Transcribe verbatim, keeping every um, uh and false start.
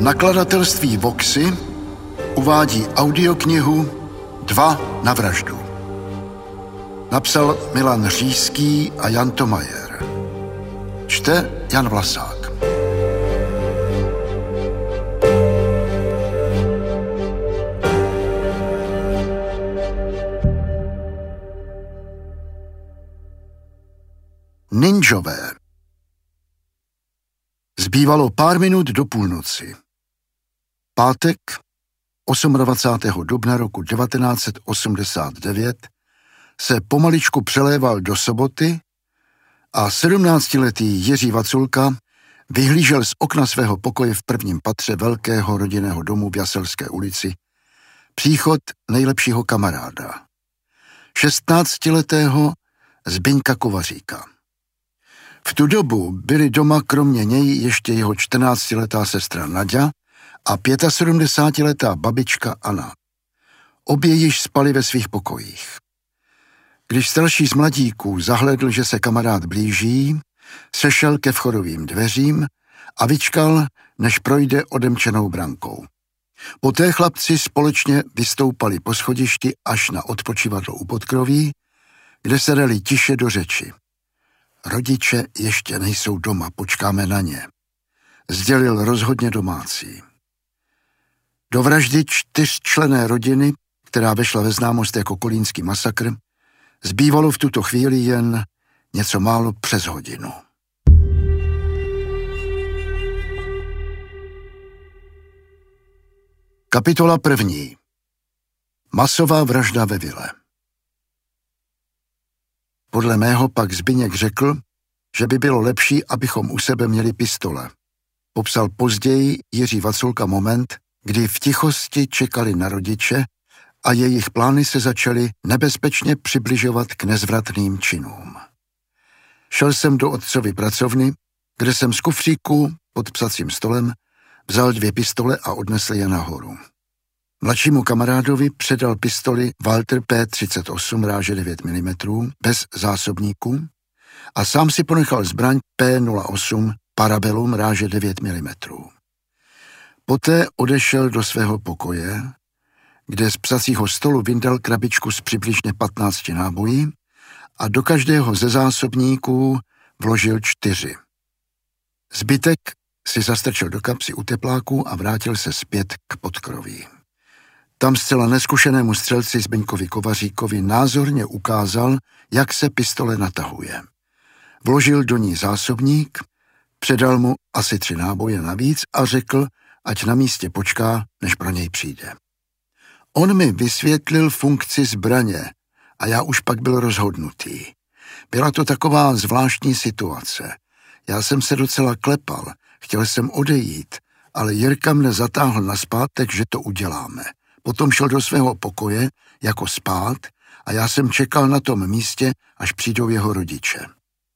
Nakladatelství Voxy uvádí audioknihu Dva na vraždu. Napsal Milan Říský a Jan Tomajer. Čte Jan Vlasák. Ninjové. Zbývalo pár minut do půlnoci. Pátek, dvacátého osmého dubna roku devatenáct set osmdesát devět, se pomaličku přeléval do soboty a sedmnáctiletý Jiří Vaculka vyhlížel z okna svého pokoje v prvním patře velkého rodinného domu v Jaselské ulici příchod nejlepšího kamaráda, šestnáctiletého Zbyňka Kovaříka. V tu dobu byli doma kromě něj ještě jeho čtrnáctiletá sestra Naďa a sedmdesátiletá babička Anna. Obě již spali ve svých pokojích. Když starší z mladíků zahlédl, že se kamarád blíží, sešel ke vchodovým dveřím a vyčkal, než projde odemčenou brankou. Poté chlapci společně vystoupali po schodišti až na odpočívadlo u podkroví, kde se dali tiše do řeči. Rodiče ještě nejsou doma, počkáme na ně, sdělil rozhodně domácí. Do vraždy čtyřčlenné rodiny, která vešla ve známost jako kolínský masakr, zbývalo v tuto chvíli jen něco málo přes hodinu. Kapitola první. Masová vražda ve vile. Podle mého pak Zbyněk řekl, že by bylo lepší, abychom u sebe měli pistole. Popsal později Jiří Vaculka moment, kdy v tichosti čekali na rodiče a jejich plány se začaly nebezpečně přibližovat k nezvratným činům. Šel jsem do otcovy pracovny, kde jsem z kufříku pod psacím stolem vzal dvě pistole a odnesl je nahoru. Mladšímu kamarádovi předal pistoli Walter P třicet osm ráže devět milimetrů bez zásobníků a sám si ponechal zbraň P nula osm Parabellum ráže devět milimetrů. Poté odešel do svého pokoje, kde z psacího stolu vyndal krabičku s přibližně patnácti náboji a do každého ze zásobníků vložil čtyři. Zbytek si zastrčil do kapsy u tepláků a vrátil se zpět k podkroví. Tam zcela neskušenému střelci Zbyňkovi Kovaříkovi názorně ukázal, jak se pistole natahuje. Vložil do ní zásobník, předal mu asi tři náboje navíc a řekl, ať na místě počká, než pro něj přijde. On mi vysvětlil funkci zbraně a já už pak byl rozhodnutý. Byla to taková zvláštní situace. Já jsem se docela klepal, chtěl jsem odejít, ale Jirka mne zatáhl nazpátek, že to uděláme. Potom šel do svého pokoje jako spát a já jsem čekal na tom místě, až přijdou jeho rodiče.